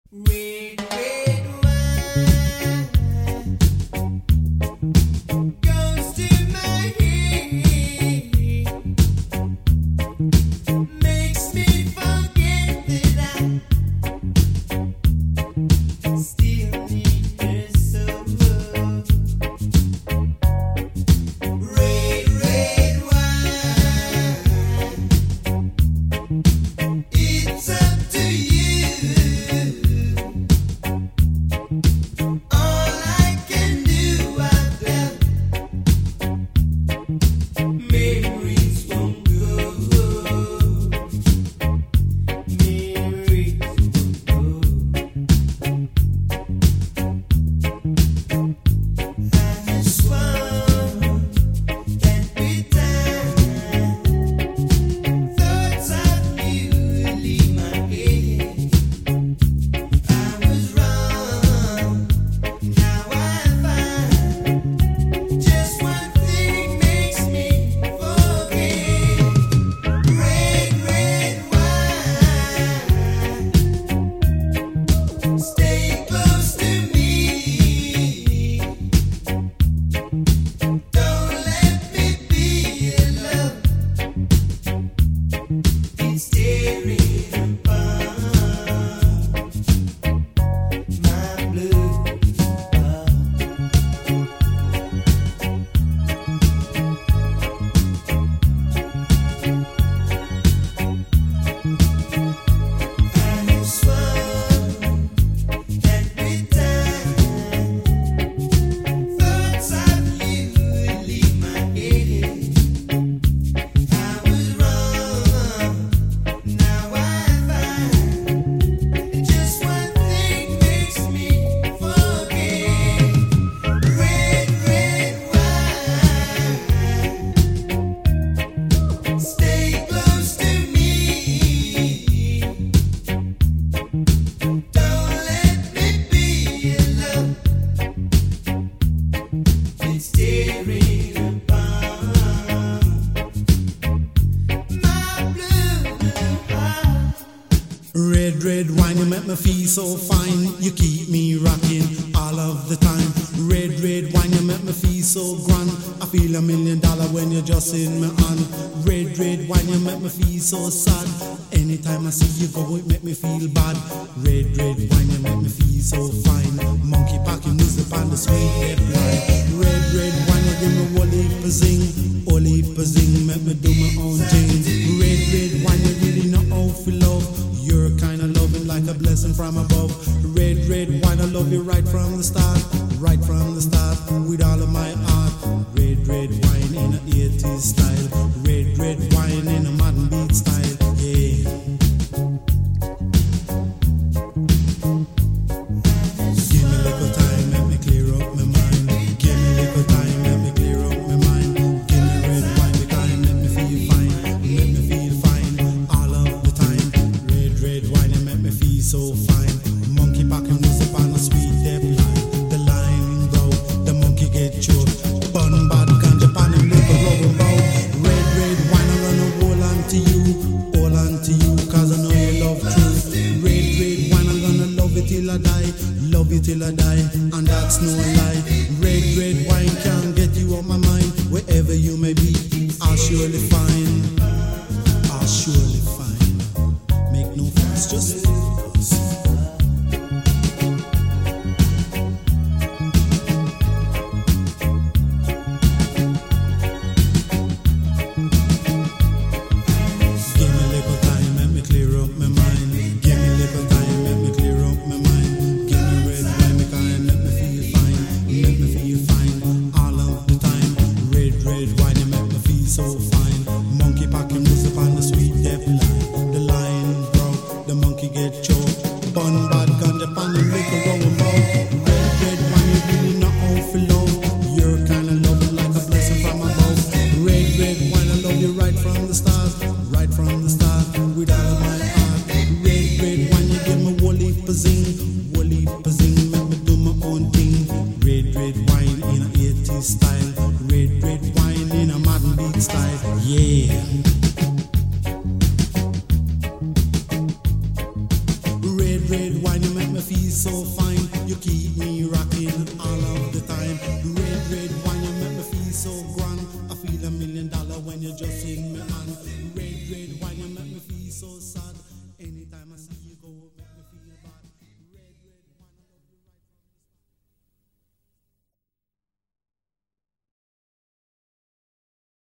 Red, red wine goes to my head, makes me forget that I still need her so. Red, red wine, it's up to you. All I can do, I felt memories won't go. Memories won't go. I swung every time. Thoughts of you leave my head. I was wrong. Now I find just one thing makes me forget. Red, red wine, stay close to me. Don't let me be alone. It's tearing apart my blue heart. I swung every time. Thoughts of you leave my head. I was wrong. Now I find just one thing makes me forget. Red, red wine, stay close to me. Don't let me be alone. It's tearing apart my blue heart. Red, red wine, you make me feel so fine. You keep me rocking all of the time. Red, red wine, you make me feel so grand. I feel $1,000,000 when you're just in my hand. Red, red wine, you make me feel so sad. Anytime I see you go, it make me feel bad. Red, red wine, you make me feel so fine. Monkey packing music on the sweet red wine. Red wine, you give me whole heap of zing. Whole heap of zing, make me do my own thing. Red wine, you really know how to love. You're kind of loving like a blessing from above. Red wine, I love you right from the start. Right from the start, with all of my heart. Red wine in a 80s style. Red wine in a modern beat style. Yeah. Give me a little time, let me clear up my mind. Give me a little time, let me clear up my mind. Give me red wine, the time, let me feel fine. Let me feel fine all of the time. Red wine, you make me feel so fine. Monkey packing music on the sweet deep line. The line broke, the monkey get choked. Bun bad ganja pan and live a rubber bow. Red wine, I'm gonna hold on to you. Hold on to you, cause I know you love truth. Red wine, I'm gonna love you till I die. Love you till I die, and that's no lie. Red wine can't get you off my mind. Wherever you may be, I'll surely find. I'll surely find. Make no fuss, just live with us. Give me a little time, let me clear up my mind. Give me a little time, let me clear up my mind. Give me red wine, the kind, let me feel fine. Let me feel fine all of the time. Red wine, you make me feel so fine. Monkey packing music on the sweet deep line. The line broke, the monkey get choked. Bun bad ganja pan and liquor rolling bout. Red wine, you really know how to love. You're kinda loving like a blessing from above. Red wine, I love you right from the start. Right from the start, with all of my heart. Red wine, you give me whole heap of zing. Whole heap of zing, make me do my own thing. Red wine in a 80s style. Red wine in a modern beat style. Yeah. Red wine, you make me so fine. You keep me rocking.